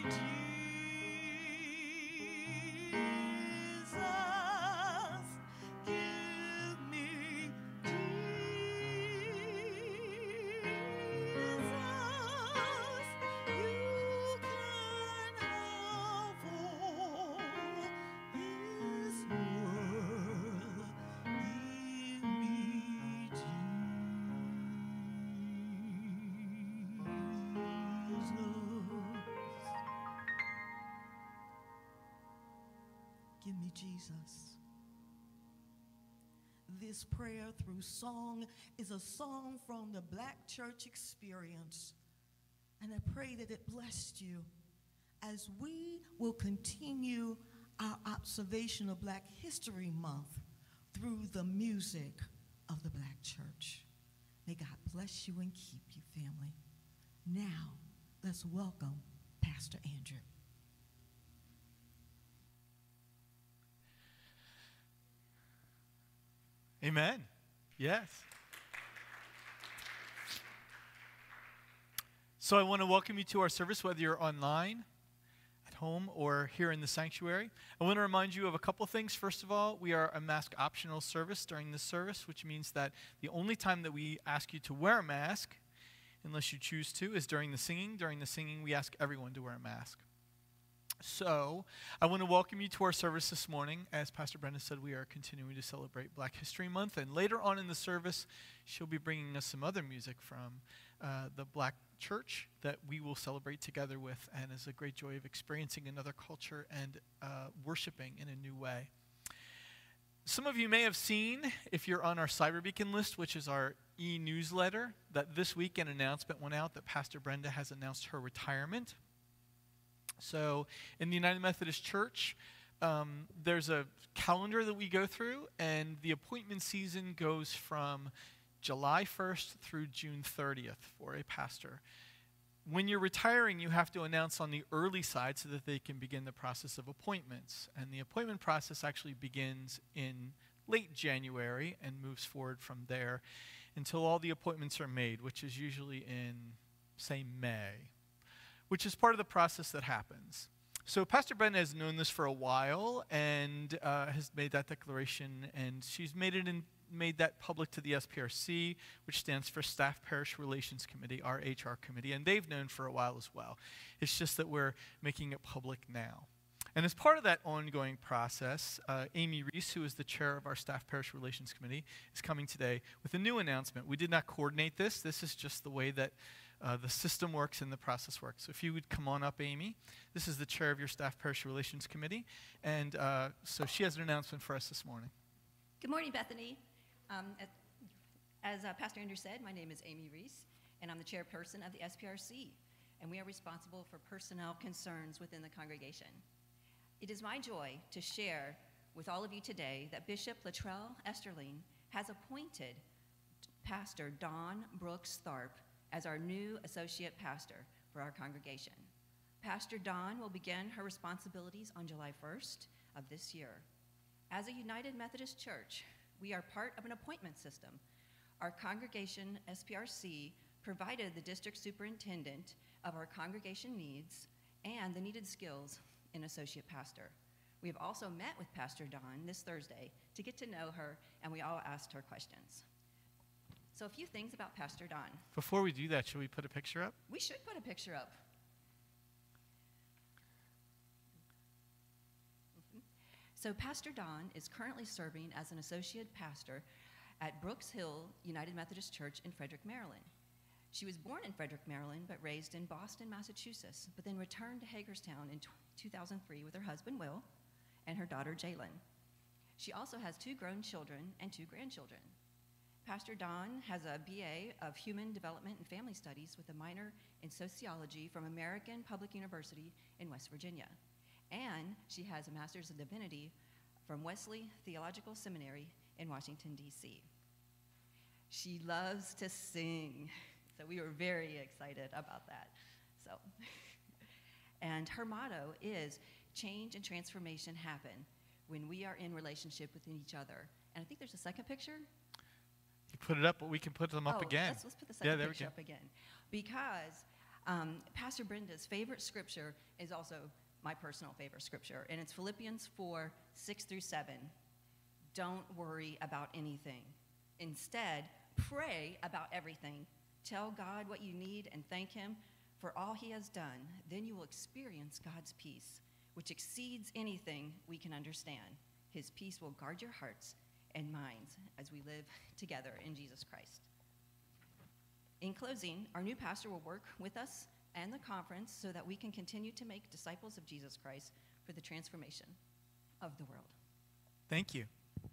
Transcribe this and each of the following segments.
Give me Jesus. This prayer through song is a song from the Black Church Experience. And I pray that it blessed you as we will continue our observation of Black History Month through the music of the Black Church. May God bless you and keep you, family. Now, let's welcome Pastor Andrew. Amen. Yes. So I want to welcome you to our service, whether you're online, at home, or here in the sanctuary. I want to remind you of a couple things. First of all, we are a mask optional service during this service, which means that the only time that we ask you to wear a mask, unless you choose to, is during the singing. During the singing, we ask everyone to wear a mask. So, I want to welcome you to our service this morning. As Pastor Brenda said, we are continuing to celebrate Black History Month, and later on in the service, she'll be bringing us some other music from the Black Church that we will celebrate together with, and is a great joy of experiencing another culture and worshiping in a new way. Some of you may have seen, if you're on our Cyber Beacon list, which is our e-newsletter, that this week an announcement went out that Pastor Brenda has announced her retirement. So in the United Methodist Church, there's a calendar that we go through, and the appointment season goes from July 1st through June 30th for a pastor. When you're retiring, you have to announce on the early side so that they can begin the process of appointments. And the appointment process actually begins in late January and moves forward from there until all the appointments are made, which is usually in, say, May, which is part of the process that happens. So Pastor Brenda has known this for a while and has made that declaration, and she's made that public to the SPRC, which stands for Staff Parish Relations Committee, our HR committee, and they've known for a while as well. It's just that we're making it public now. And as part of that ongoing process, Amy Reese, who is the chair of our Staff Parish Relations Committee, is coming today with a new announcement. We did not coordinate this. This is just the way that the system works and the process works. So if you would come on up, Amy. This is the chair of your Staff Parish Relations Committee. And so she has an announcement for us this morning. Good morning, Bethany. As Pastor Andrew said, my name is Amy Reese, and I'm the chairperson of the SPRC, and we are responsible for personnel concerns within the congregation. It is my joy to share with all of you today that Bishop Latrell Esterling has appointed Pastor Dawn Brooks Tharp as our new associate pastor for our congregation. Pastor Dawn will begin her responsibilities on July 1st of this year. As a United Methodist Church, we are part of an appointment system. Our congregation, SPRC, provided the district superintendent of our congregation needs and the needed skills in associate pastor. We have also met with Pastor Dawn this Thursday to get to know her, and we all asked her questions. So a few things about Pastor Dawn. Before we do that, should we put a picture up? We should put a picture up. So Pastor Dawn is currently serving as an associate pastor at Brooks Hill United Methodist Church in Frederick, Maryland. She was born in Frederick, Maryland, but raised in Boston, Massachusetts, but then returned to Hagerstown in 2003 with her husband, Will, and her daughter, Jalen. She also has 2 grown children and 2 grandchildren. Pastor Dawn has a BA of Human Development and Family Studies with a minor in Sociology from American Public University in West Virginia. And she has a Master's in Divinity from Wesley Theological Seminary in Washington, D.C. She loves to sing, so we were very excited about that. And her motto is, change and transformation happen when we are in relationship with each other. And I think there's a second picture. You put it up, but we can put them up again. Let's put the second picture up again. Because Pastor Brenda's favorite scripture is also my personal favorite scripture, and it's Philippians 4, 6 through 7. Don't worry about anything. Instead, pray about everything. Tell God what you need and thank him for all he has done. Then you will experience God's peace, which exceeds anything we can understand. His peace will guard your hearts and minds as we live together in Jesus Christ. In closing, our new pastor will work with us and the conference so that we can continue to make disciples of Jesus Christ for the transformation of the world. Thank you.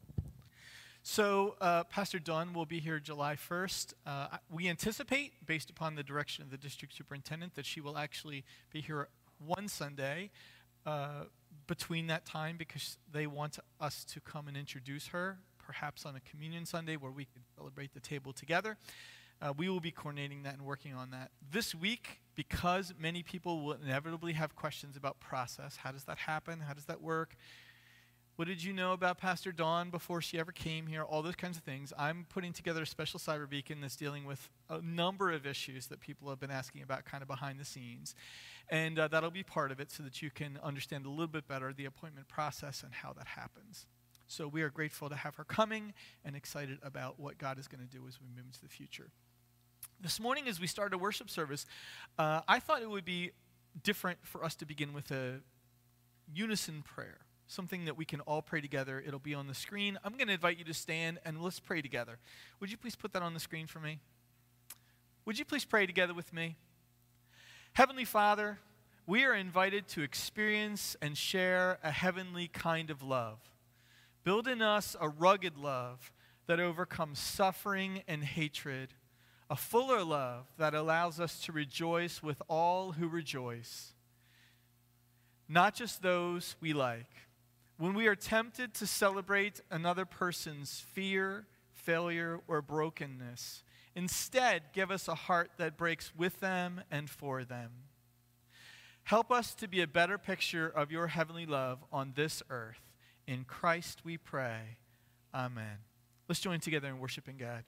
So Pastor Dawn will be here July 1st. We anticipate, based upon the direction of the district superintendent, that she will actually be here one Sunday between that time, because they want us to come and introduce her, perhaps on a communion Sunday where we could celebrate the table together. We will be coordinating that and working on that. This week, because many people will inevitably have questions about process, how does that happen? How does that work? What did you know about Pastor Dawn before she ever came here? All those kinds of things. I'm putting together a special cyber beacon that's dealing with a number of issues that people have been asking about kind of behind the scenes. And that'll be part of it so that you can understand a little bit better the appointment process and how that happens. So we are grateful to have her coming and excited about what God is going to do as we move into the future. This morning, as we started a worship service, I thought it would be different for us to begin with a unison prayer, something that we can all pray together. It'll be on the screen. I'm going to invite you to stand and let's pray together. Would you please put that on the screen for me? Would you please pray together with me? Heavenly Father, we are invited to experience and share a heavenly kind of love. Build in us a rugged love that overcomes suffering and hatred, a fuller love that allows us to rejoice with all who rejoice, not just those we like. When we are tempted to celebrate another person's fear, failure, or brokenness, instead give us a heart that breaks with them and for them. Help us to be a better picture of your heavenly love on this earth. In Christ we pray. Amen. Let's join together in worshiping God.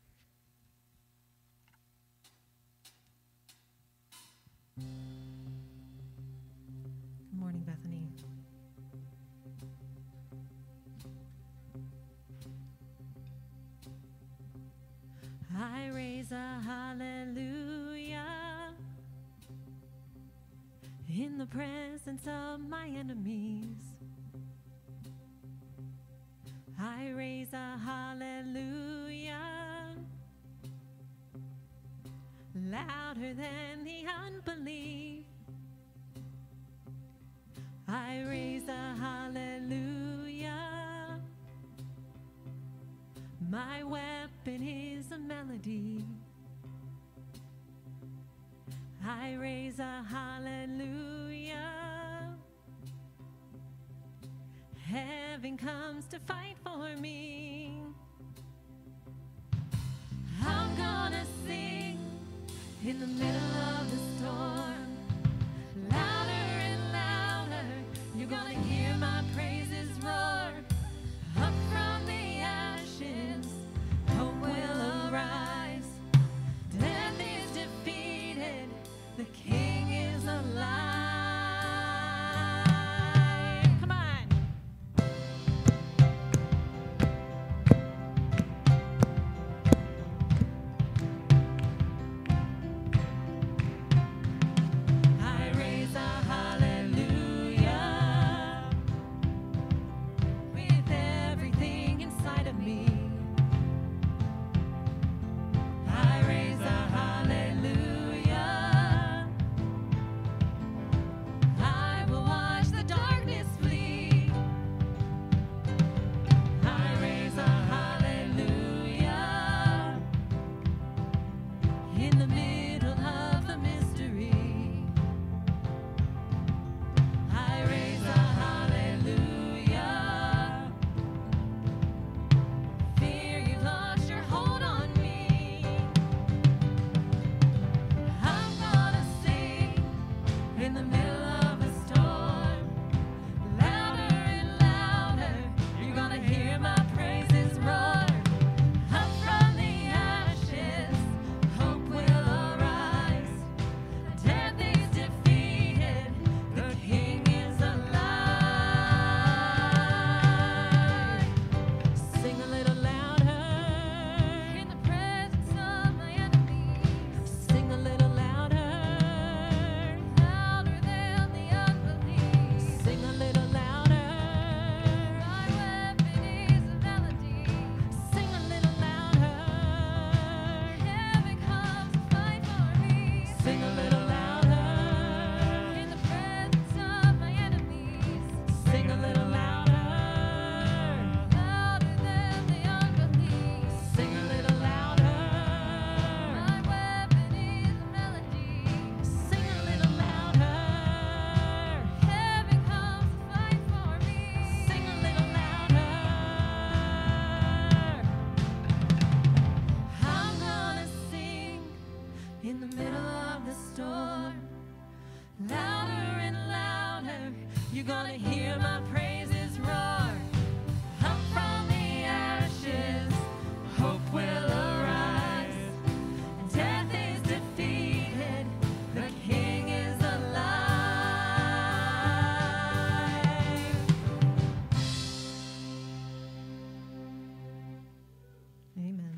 Good morning, Bethany. I raise a hallelujah in the presence of my enemies. I raise a hallelujah louder than the unbelief. I raise a hallelujah. My weapon is a melody. I raise a hallelujah. Heaven comes to fight for me. I'm gonna sing in the middle of the storm. Louder and louder, you're gonna hear my praises roar. Up from the ashes, hope will arise. Death is defeated, the King is alive. Come on. I raise a hallelujah with everything inside of me. I raise a hallelujah You're gonna hear my praises roar. Up from the ashes, hope will arise. Death is defeated, the King is alive. Amen.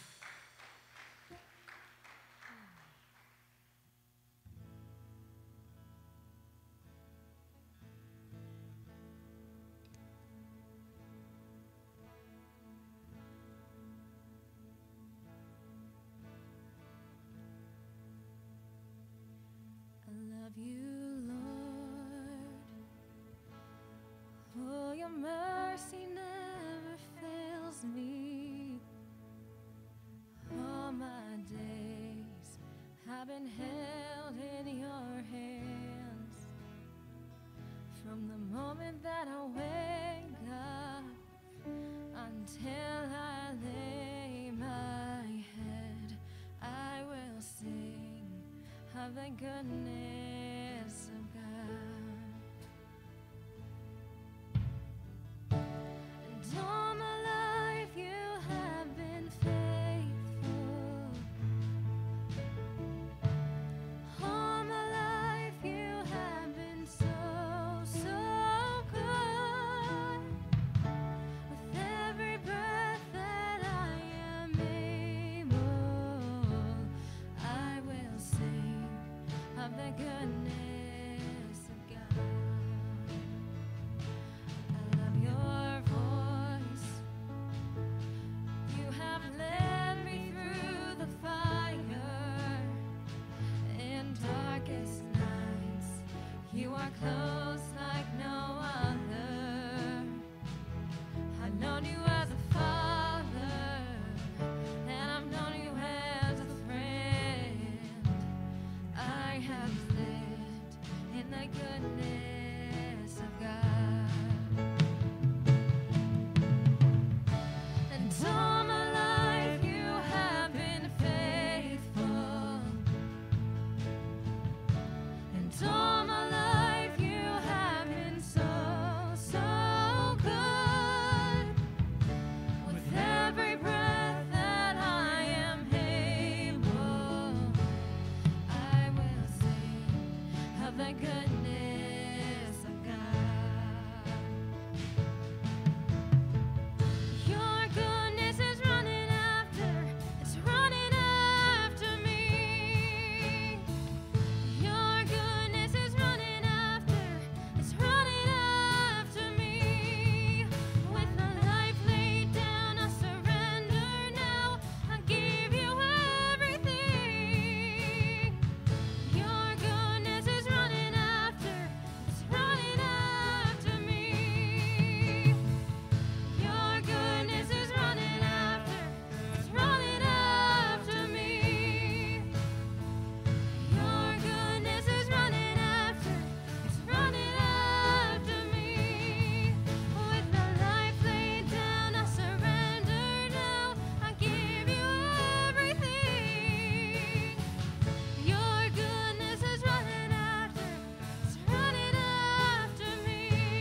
I love you, Lord. Oh, your mercy never fails me. All my days have been held in your hands. From the moment that I wake up until I lay my head, I will sing of the goodness of God. And all my life you have been faithful. All my life you have been so, so good. With every breath that I am able, I will sing of the goodness of God. I love your voice. You have led me through the fire. In darkest nights, you are close like no other. I've known you as a father, and I've known you as a friend. I have lived in the goodness of God. And all my life you have been faithful. And all my life you have been so, so good. With every breath that I am able, I will sing of the goodness of God. Your goodness is running after, it's running after me. Your goodness is running after, it's running after me. With my life laid down, I surrender now. I give you everything. Your goodness is running after, it's running after me. Your goodness is running after, it's running after me. Your goodness is running after, it's running after me. With my life laid down, I surrender now. I give you everything. Your goodness is running after, it's running after me.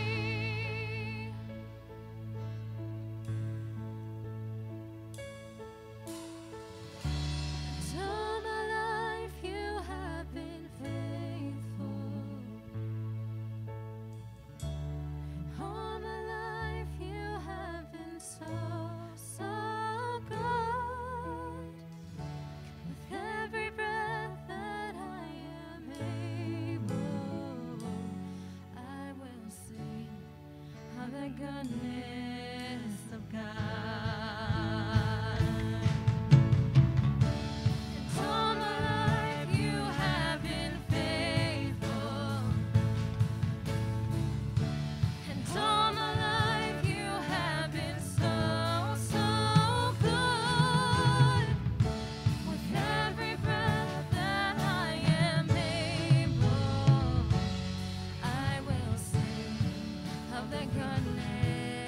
All my life you have been faithful. All my life you have been so, so good. With every breath that I am able, I will sing of the goodness of God. And all my life you have been faithful. And all my life you have been so, so good. With every breath that I am able, I will sing of the goodness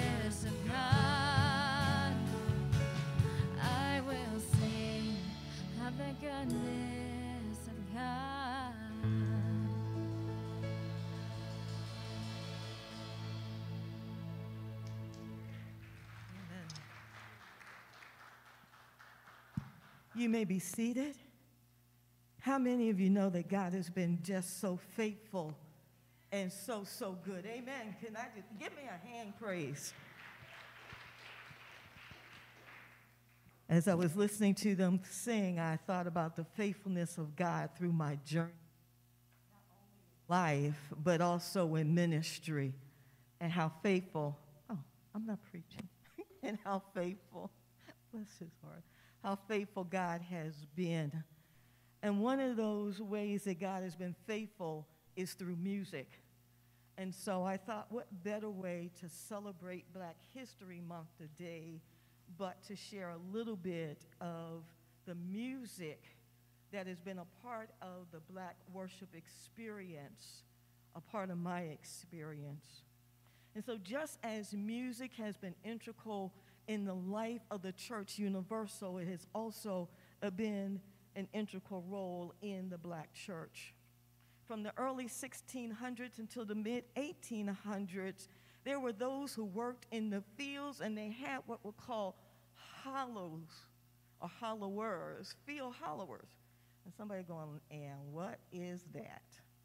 You may be seated. How many of you know that God has been just so faithful and so good? Amen. Can I just give me a hand praise? As I was listening to them sing, I thought about the faithfulness of God through my journey, not only in life, but also in ministry, and how faithful, oh, I'm not preaching, and how faithful, bless his heart, how faithful God has been. And one of those ways that God has been faithful is through music. And so I thought, what better way to celebrate Black History Month today but to share a little bit of the music that has been a part of the Black worship experience, a part of my experience. And so just as music has been integral in the life of the Church Universal, it has also been an integral role in the Black church. From the early 1600s until the mid-1800s, there were those who worked in the fields, and they had what were called hollows or hollowers, field hollowers. And somebody going, and what is that?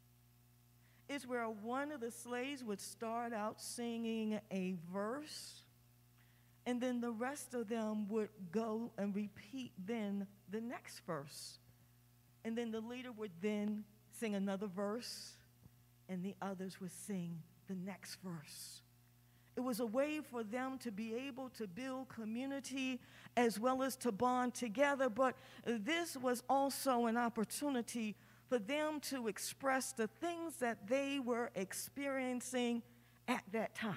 It's where one of the slaves would start out singing a verse, and then the rest of them would go and repeat then the next verse. And then the leader would then sing another verse, and the others would sing the next verse. It was a way for them to be able to build community as well as to bond together, but this was also an opportunity for them to express the things that they were experiencing at that time.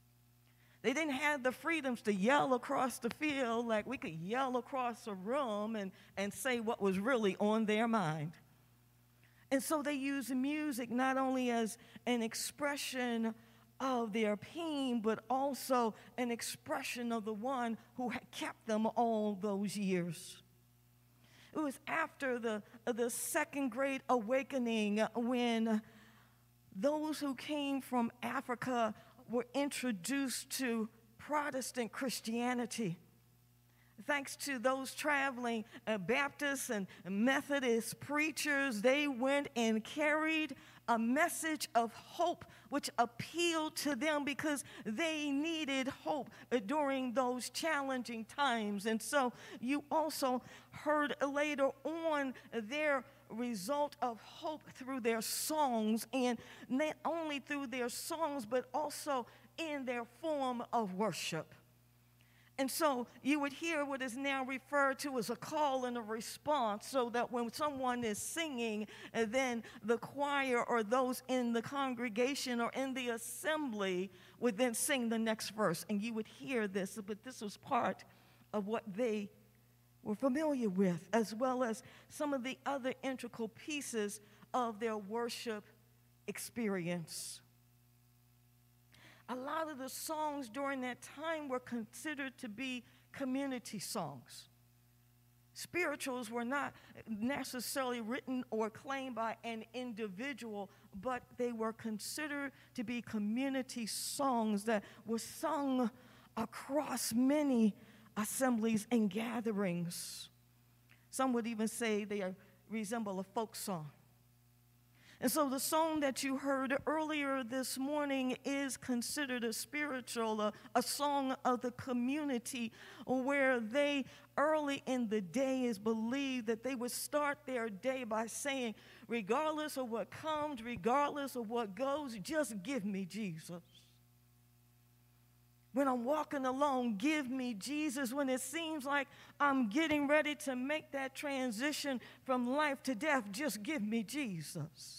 They didn't have the freedoms to yell across the field like we could yell across a room and say what was really on their mind. And so they used music not only as an expression of their pain, but also an expression of the one who had kept them all those years. It was after the Second Great Awakening when those who came from Africa were introduced to Protestant Christianity. Thanks to those traveling Baptist and Methodist preachers, they went and carried a message of hope which appealed to them because they needed hope during those challenging times. And so you also heard later on their result of hope through their songs, and not only through their songs, but also in their form of worship. And so you would hear what is now referred to as a call and a response, so that when someone is singing, then the choir or those in the congregation or in the assembly would then sing the next verse. And you would hear this, but this was part of what they were familiar with, as well as some of the other integral pieces of their worship experience. A lot of the songs during that time were considered to be community songs. Spirituals were not necessarily written or claimed by an individual, but they were considered to be community songs that were sung across many assemblies and gatherings. Some would even say they resemble a folk song. And so the song that you heard earlier this morning is considered a spiritual, a song of the community, where they early in the day is believed that they would start their day by saying, regardless of what comes, regardless of what goes, just give me Jesus. When I'm walking along, give me Jesus. When it seems like I'm getting ready to make that transition from life to death, just give me Jesus.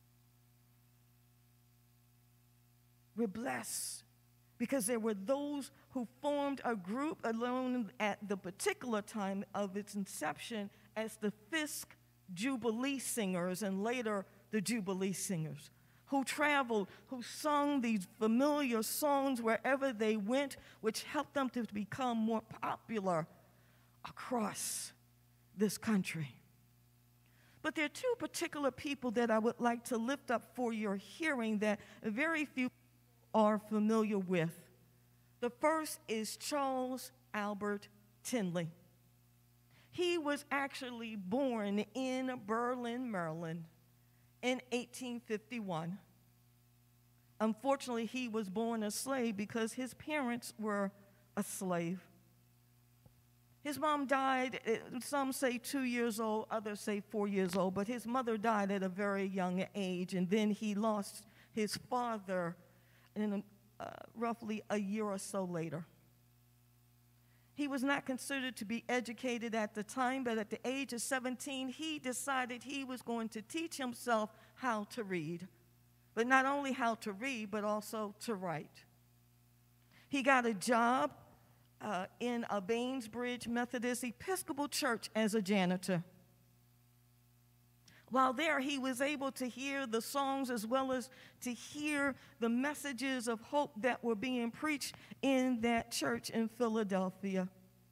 We're blessed because there were those who formed a group alone at the particular time of its inception as the Fisk Jubilee Singers, and later the Jubilee Singers, who traveled, who sung these familiar songs wherever they went, which helped them to become more popular across this country. But there are two particular people that I would like to lift up for your hearing that very few are familiar with. The first is Charles Albert Tindley. He was actually born in Berlin, Maryland in 1851. Unfortunately, he was born a slave because his parents were a slave. His mom died, some say 2 years old, others say 4 years old, but his mother died at a very young age, and then he lost his father roughly a year or so later. He was not considered to be educated at the time, but at the age of 17, he decided he was going to teach himself how to read. But not only how to read, but also to write. He got a job in a Bainbridge Methodist Episcopal Church as a janitor. While there, he was able to hear the songs as well as to hear the messages of hope that were being preached in that church in Philadelphia.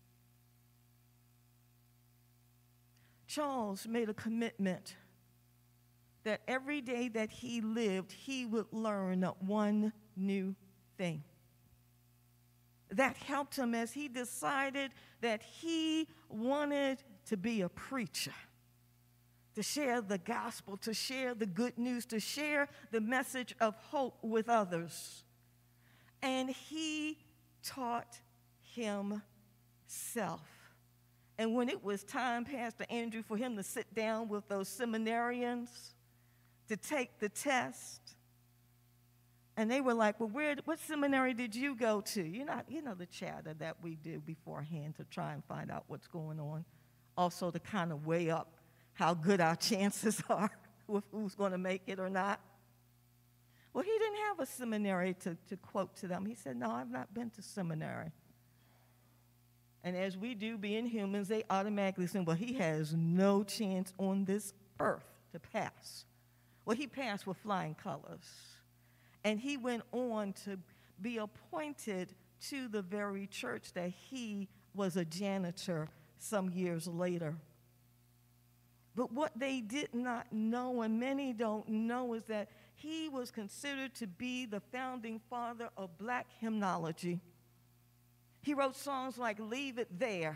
Charles made a commitment that every day that he lived, he would learn one new thing. That helped him as he decided that he wanted to be a preacher, to share the gospel, to share the good news, to share the message of hope with others. And he taught himself. And when it was time, Pastor Andrew, for him to sit down with those seminarians to take the test, and they were like, well, what seminary did you go to? You know the chatter that we do beforehand to try and find out what's going on. Also to kind of weigh up how good our chances are with who's going to make it or not. Well, he didn't have a seminary to quote to them. He said, no, I've not been to seminary. And as we do, being humans, they automatically say, well, he has no chance on this earth to pass. Well, he passed with flying colors. And he went on to be appointed to the very church that he was a janitor some years later. But what they did not know, and many don't know, is that he was considered to be the founding father of black hymnology. He wrote songs like Leave It There,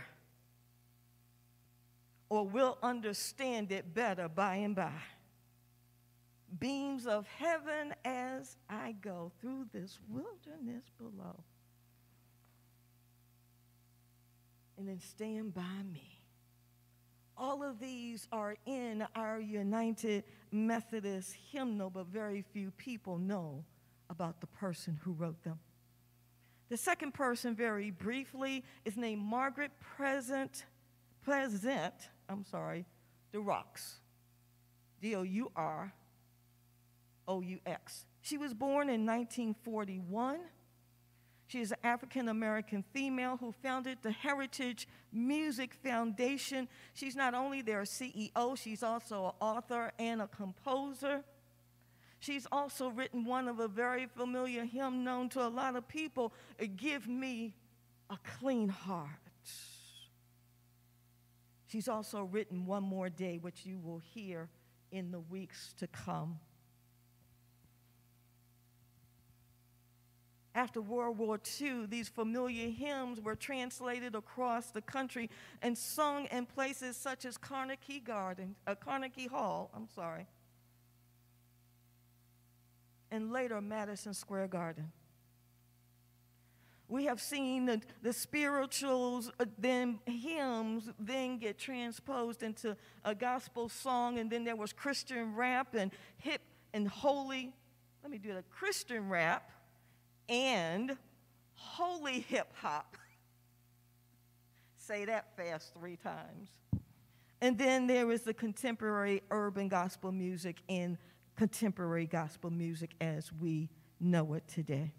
or We'll Understand It Better By and By. Beams of heaven as I go through this wilderness below. And then Stand By Me. All of these are in our United Methodist hymnal, but very few people know about the person who wrote them. The second person, very briefly, is named Margaret Pleasant DeRaux. D-O-U-R-O-U-X. She was born in 1941. She is an African-American female who founded the Heritage Music Foundation. She's not only their CEO, she's also an author and a composer. She's also written one of a very familiar hymn known to a lot of people, Give Me a Clean Heart. She's also written One More Day, which you will hear in the weeks to come. After World War II, these familiar hymns were translated across the country and sung in places such as Carnegie Hall, and later Madison Square Garden. We have seen the spirituals, then hymns, then get transposed into a gospel song, and then there was Christian rap and hip and holy. Let me do that. Christian rap and holy hip hop. Say that fast 3 times. And then there is the contemporary urban gospel music and contemporary gospel music as we know it today.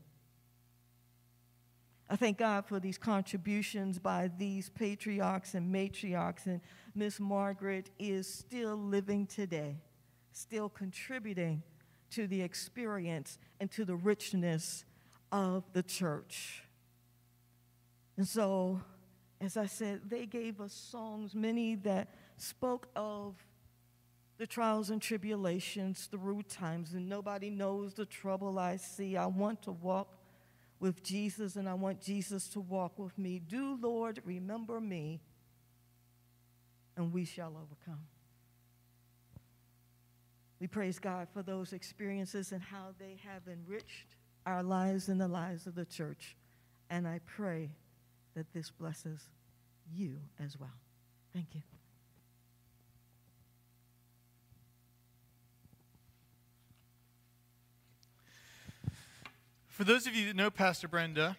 I thank God for these contributions by these patriarchs and matriarchs, and Miss Margaret is still living today, still contributing to the experience and to the richness of the church. And so, as I said, they gave us songs, many that spoke of the trials and tribulations through times, and nobody knows the trouble I see. I want to walk with Jesus, and I want Jesus to walk with me. Do, Lord, remember me and we shall overcome. We praise God for those experiences and how they have enriched our lives and the lives of the church. And I pray that this blesses you as well. Thank you. For those of you that know Pastor Brenda,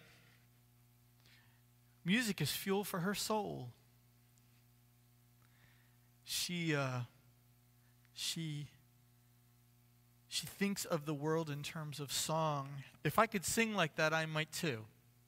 music is fuel for her soul. She thinks of the world in terms of song. If I could sing like that, I might too.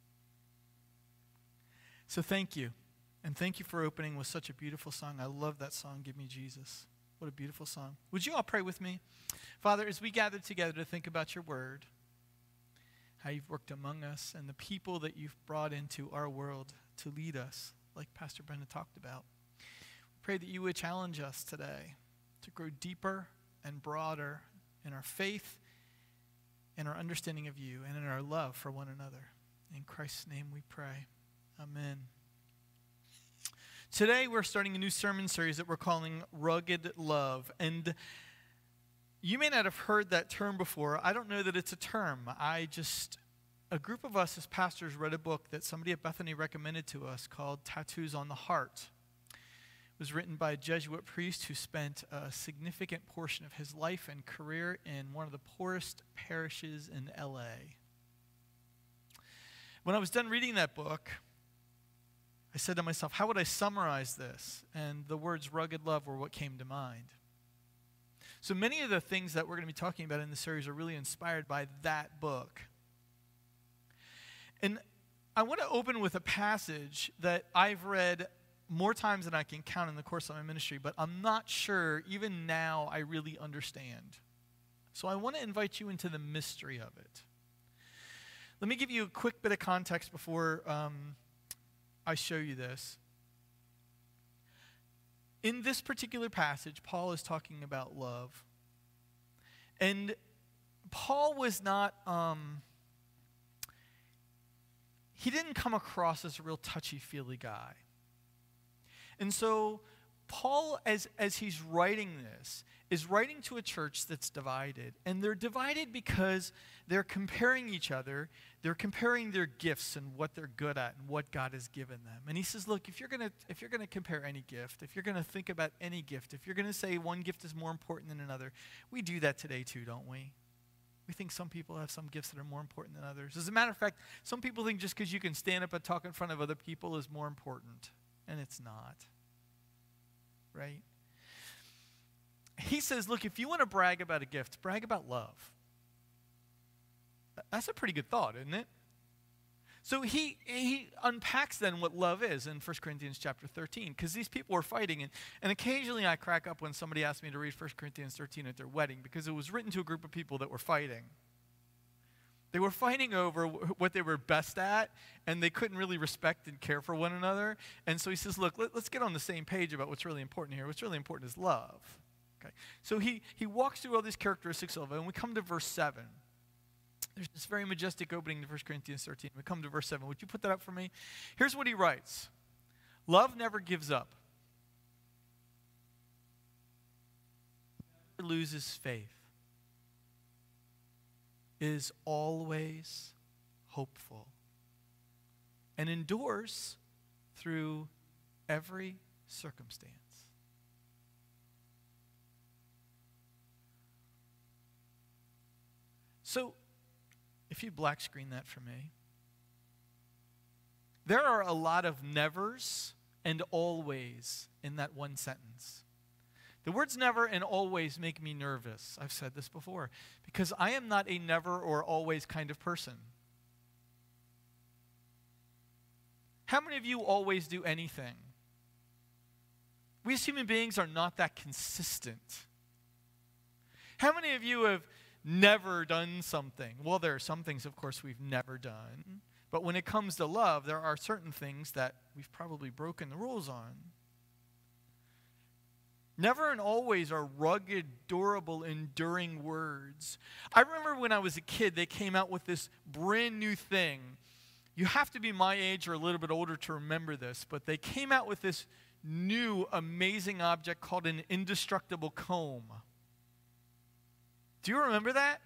So thank you. And thank you for opening with such a beautiful song. I love that song, Give Me Jesus. What a beautiful song. Would you all pray with me? Father, as we gather together to think about your word, how you've worked among us, and the people that you've brought into our world to lead us, like Pastor Brenda talked about, we pray that you would challenge us today to grow deeper and broader in our faith, in our understanding of you, and in our love for one another. In Christ's name we pray. Amen. Today we're starting a new sermon series that we're calling Rugged Love. And you may not have heard that term before. I don't know that it's a term. A group of us as pastors read a book that somebody at Bethany recommended to us called Tattoos on the Heart. It was written by a Jesuit priest who spent a significant portion of his life and career in one of the poorest parishes in LA. When I was done reading that book, I said to myself, how would I summarize this? And the words rugged love were what came to mind. So many of the things that we're going to be talking about in this series are really inspired by that book. And I want to open with a passage that I've read more times than I can count in the course of my ministry, but I'm not sure even now I really understand. So I want to invite you into the mystery of it. Let me give you a quick bit of context before I show you this. In this particular passage, Paul is talking about love. And Paul was not, he didn't come across as a real touchy-feely guy. And so Paul, as he's writing this, is writing to a church that's divided. And they're divided because they're comparing each other. They're comparing their gifts and what they're good at and what God has given them. And he says, look, if you're gonna compare any gift, if you're going to think about any gift, if you're going to say one gift is more important than another, we do that today too, don't we? We think some people have some gifts that are more important than others. As a matter of fact, some people think just because you can stand up and talk in front of other people is more important. And it's not. Right? He says, look, if you want to brag about a gift, brag about love. That's a pretty good thought, isn't it? So he unpacks then what love is in 1 Corinthians chapter 13, because these people were fighting. And occasionally I crack up when somebody asks me to read 1 Corinthians 13 at their wedding, because it was written to a group of people that were fighting. They were fighting over what they were best at, and they couldn't really respect and care for one another. And so he says, look, let's get on the same page about what's really important here. What's really important is love. Okay. So he walks through all these characteristics of it, and we come to verse 7. There's this very majestic opening to 1 Corinthians 13. We come to verse 7. Would you put that up for me? Here's what he writes. Love never gives up. Never loses faith. Is always hopeful and endures through every circumstance. So, if you black screen that for me, there are a lot of nevers and always in that one sentence. The words never and always make me nervous. I've said this before, because I am not a never or always kind of person. How many of you always do anything? We as human beings are not that consistent. How many of you have never done something? Well, there are some things, of course, we've never done. But when it comes to love, there are certain things that we've probably broken the rules on. Never and always are rugged, durable, enduring words. I remember when I was a kid, they came out with this brand new thing. You have to be my age or a little bit older to remember this, but they came out with this new, amazing object called an indestructible comb. Do you remember that?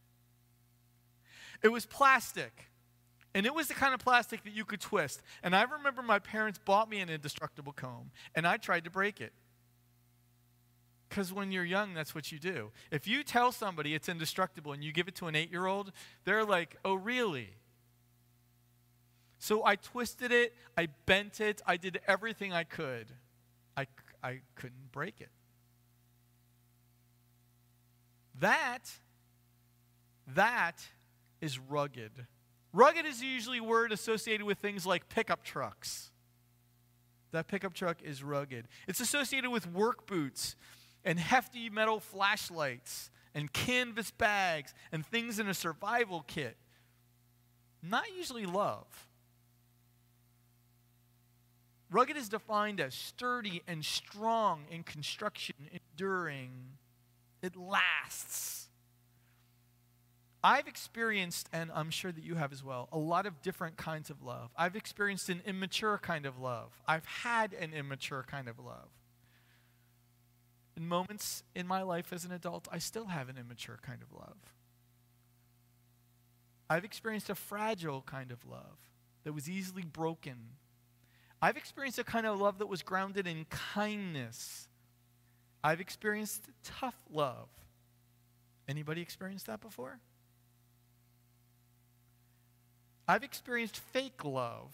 It was plastic. And it was the kind of plastic that you could twist. And I remember my parents bought me an indestructible comb, and I tried to break it. Because when you're young, that's what you do. If you tell somebody it's indestructible and you give it to an 8-year-old, they're like, oh, really? So I twisted it, I bent it, I did everything I could. I couldn't break it. That is rugged. Rugged is usually a word associated with things like pickup trucks. That pickup truck is rugged. It's associated with work boots and hefty metal flashlights and canvas bags and things in a survival kit. Not usually love. Rugged is defined as sturdy and strong in construction, enduring. It lasts. I've experienced, and I'm sure that you have as well, a lot of different kinds of love. I've experienced an immature kind of love. I've had an immature kind of love. In moments in my life as an adult, I still have an immature kind of love. I've experienced a fragile kind of love that was easily broken. I've experienced a kind of love that was grounded in kindness. I've experienced tough love. Anybody experienced that before? I've experienced fake love.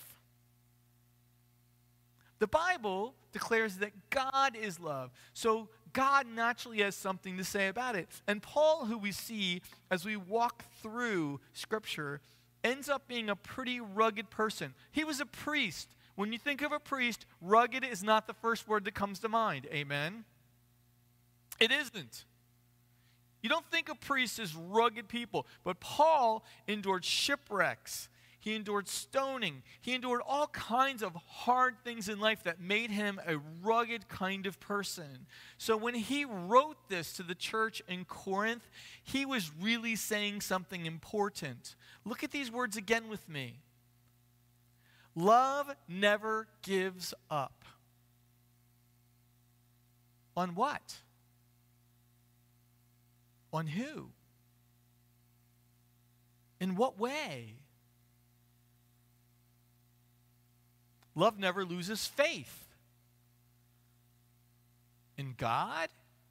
The Bible declares that God is love. So God naturally has something to say about it. And Paul, who we see as we walk through Scripture, ends up being a pretty rugged person. He was a priest. When you think of a priest, rugged is not the first word that comes to mind. Amen? It isn't. You don't think of priests as rugged people. But Paul endured shipwrecks. He endured stoning. He endured all kinds of hard things in life that made him a rugged kind of person. So when he wrote this to the church in Corinth, he was really saying something important. Look at these words again with me. Love never gives up. On what? On who? In what way? Love never loses faith. In God?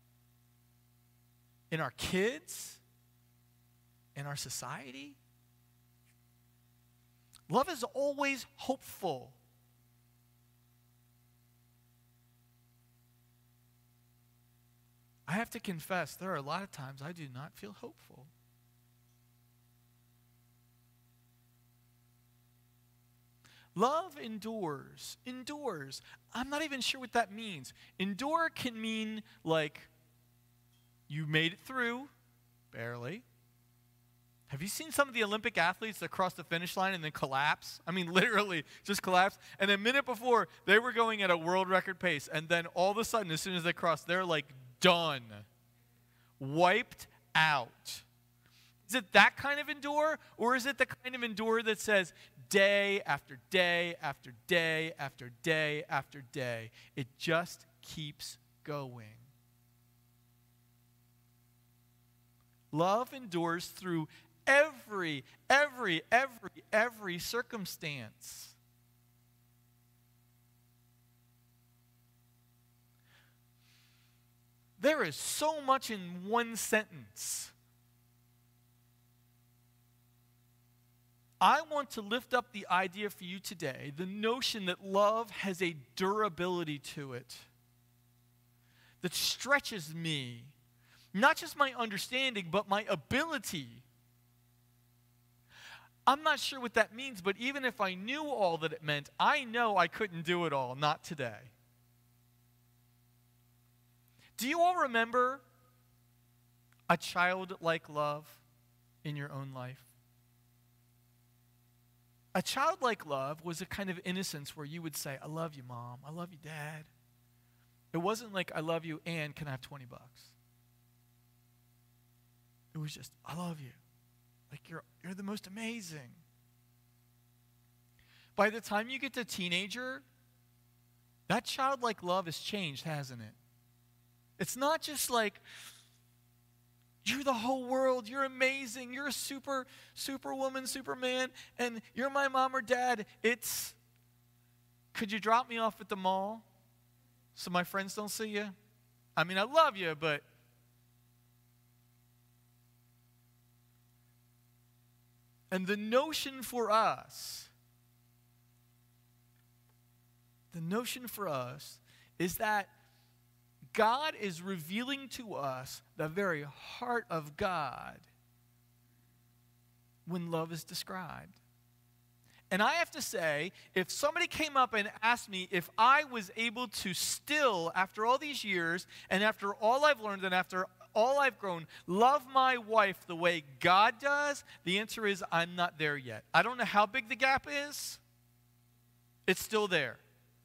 In our kids? In our society? Love is always hopeful. I have to confess, there are a lot of times I do not feel hopeful. Love endures. Endures. I'm not even sure what that means. Endure can mean like you made it through, barely. Have you seen some of the Olympic athletes that cross the finish line and then collapse? I mean, literally just collapse. And a minute before, they were going at a world record pace. And then all of a sudden, as soon as they cross, they're like done. Wiped out. Is it that kind of endure? Or is it the kind of endure that says day after day after day after day after day? It just keeps going. Love endures through every circumstance. There is so much in one sentence. I want to lift up the idea for you today, the notion that love has a durability to it that stretches me, not just my understanding, but my ability. I'm not sure what that means, but even if I knew all that it meant, I know I couldn't do it all, not today. Do you all remember a childlike love in your own life? A childlike love was a kind of innocence where you would say, I love you, Mom. I love you, Dad. It wasn't like, I love you, and can I have $20? It was just, I love you. Like, you're the most amazing. By the time you get to teenager, That childlike love has changed, hasn't it? It's not just like, you're the whole world, you're amazing, you're a superwoman, Superman, and you're my mom or dad. It's, could you drop me off at the mall so my friends don't see you? I mean, I love you, but... And the notion for us is that God is revealing to us the very heart of God when love is described. And I have to say, if somebody came up and asked me if I was able to still, after all these years, and after all I've learned, and after all I've grown, love my wife the way God does, the answer is I'm not there yet. I don't know how big the gap is. It's still there.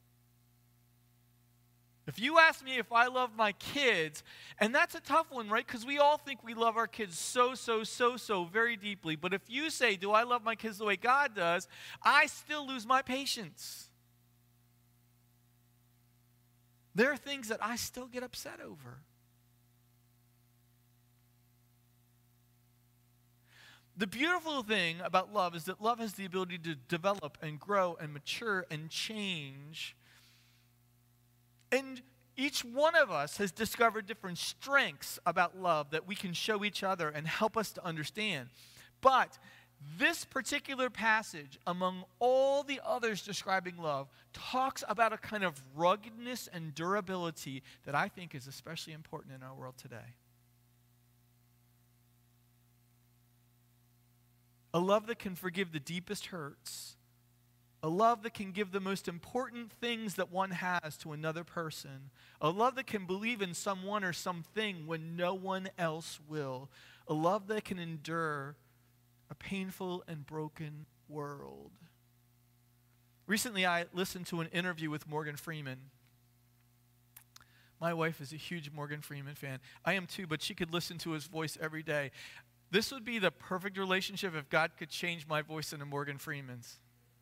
If you ask me if I love my kids, and that's a tough one, right? Because we all think we love our kids so very deeply. But if you say, do I love my kids the way God does, I still lose my patience. There are things that I still get upset over. The beautiful thing about love is that love has the ability to develop and grow and mature and change. And each one of us has discovered different strengths about love that we can show each other and help us to understand. But this particular passage, among all the others describing love, talks about a kind of ruggedness and durability that I think is especially important in our world today. A love that can forgive the deepest hurts. A love that can give the most important things that one has to another person. A love that can believe in someone or something when no one else will. A love that can endure a painful and broken world. Recently, I listened to an interview with Morgan Freeman. My wife is a huge Morgan Freeman fan. I am too, but she could listen to his voice every day. This would be the perfect relationship if God could change my voice into Morgan Freeman's.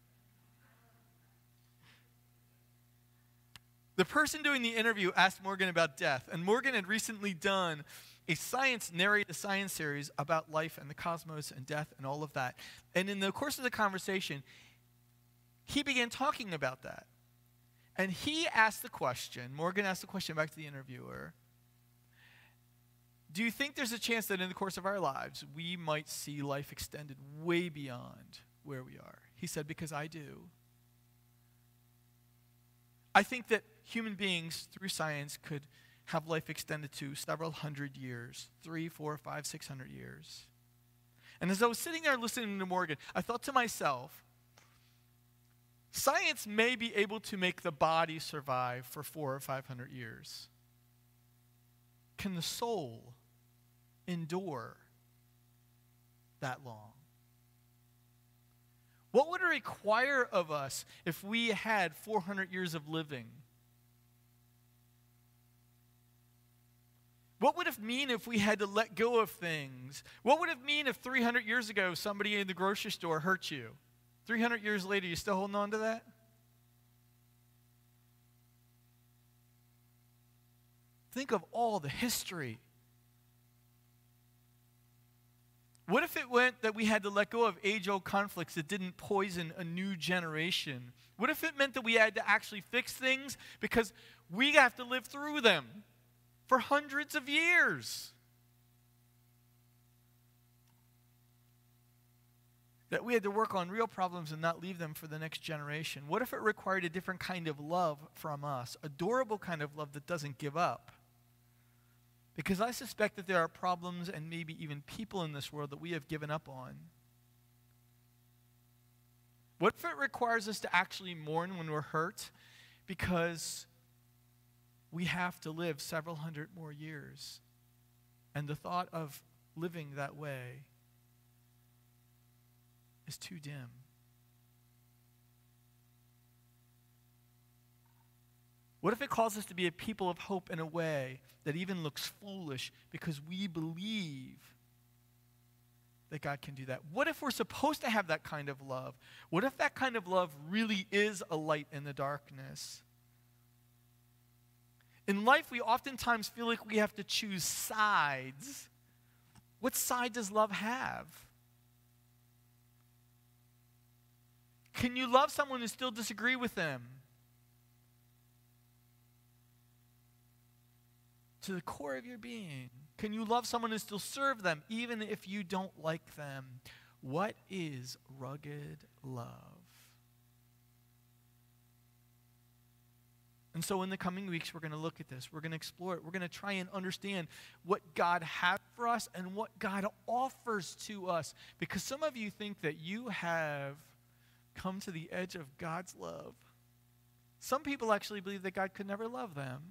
The person doing the interview asked Morgan about death, and Morgan had recently done a science series about life and the cosmos and death and all of that. And in the course of the conversation, he began talking about that. And he asked the question, Morgan asked the question back to the interviewer, do you think there's a chance that in the course of our lives we might see life extended way beyond where we are? He said, because I do. I think that human beings, through science, could have life extended to several hundred years, 3, 4, 5, 600 years. And as I was sitting there listening to Morgan, I thought to myself, science may be able to make the body survive for 400 or 500 years. Can the soul endure that long? What would it require of us if we had 400 years of living? What would it mean if we had to let go of things? What would it mean if 300 years ago somebody in the grocery store hurt you? 300 years later, you still holding on to that? Think of all the history. What if it meant that we had to let go of age-old conflicts that didn't poison a new generation? What if it meant that we had to actually fix things because we have to live through them for hundreds of years? That we had to work on real problems and not leave them for the next generation? What if it required a different kind of love from us, a durable kind of love that doesn't give up? Because I suspect that there are problems and maybe even people in this world that we have given up on. What if it requires us to actually mourn when we're hurt because we have to live several hundred more years? And the thought of living that way is too dim. What if it calls us to be a people of hope in a way that even looks foolish because we believe that God can do that? What if we're supposed to have that kind of love? What if that kind of love really is a light in the darkness? In life, we oftentimes feel like we have to choose sides. What side does love have? Can you love someone and still disagree with them? To the core of your being. Can you love someone and still serve them, even if you don't like them? What is rugged love? And so in the coming weeks, we're going to look at this. We're going to explore it. We're going to try and understand what God has for us and what God offers to us. Because some of you think that you have come to the edge of God's love. Some people actually believe that God could never love them.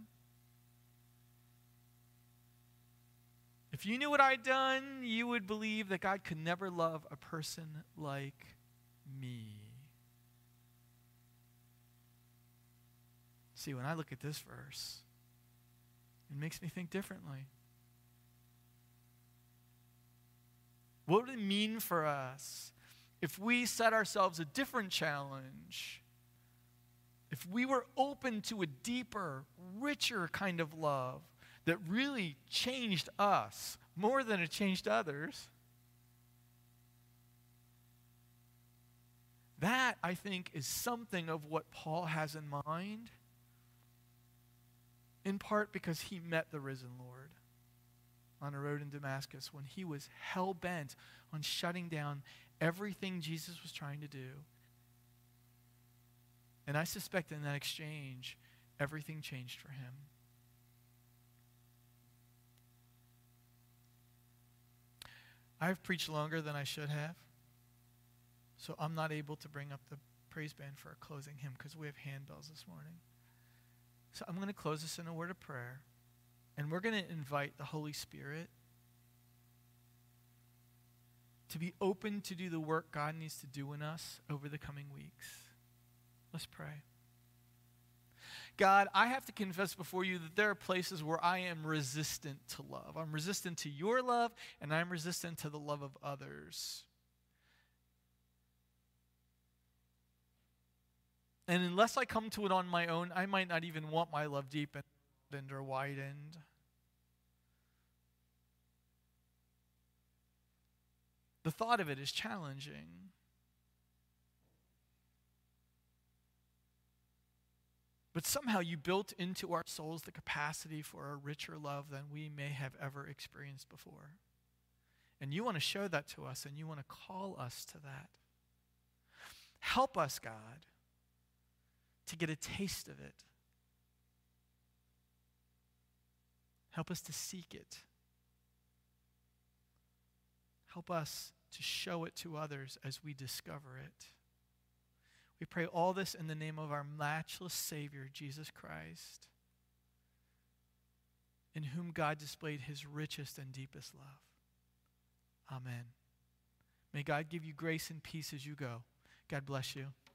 If you knew what I'd done, you would believe that God could never love a person like me. See, when I look at this verse, it makes me think differently. What would it mean for us if we set ourselves a different challenge? If we were open to a deeper, richer kind of love that really changed us more than it changed others? That, I think, is something of what Paul has in mind, in part because he met the risen Lord on a road in Damascus when he was hell-bent on shutting down everything Jesus was trying to do. And I suspect in that exchange, everything changed for him. I've preached longer than I should have, so I'm not able to bring up the praise band for a closing hymn because we have handbells this morning. So I'm going to close this in a word of prayer, and we're going to invite the Holy Spirit to be open to do the work God needs to do in us over the coming weeks. Let's pray. God, I have to confess before you that there are places where I am resistant to love. I'm resistant to your love, and I'm resistant to the love of others. And unless I come to it on my own, I might not even want my love deepened or widened. The thought of it is challenging. But somehow you built into our souls the capacity for a richer love than we may have ever experienced before. And you want to show that to us, and you want to call us to that. Help us, God, to get a taste of it. Help us to seek it. Help us to show it to others as we discover it. We pray all this in the name of our matchless Savior, Jesus Christ, in whom God displayed his richest and deepest love. Amen. May God give you grace and peace as you go. God bless you.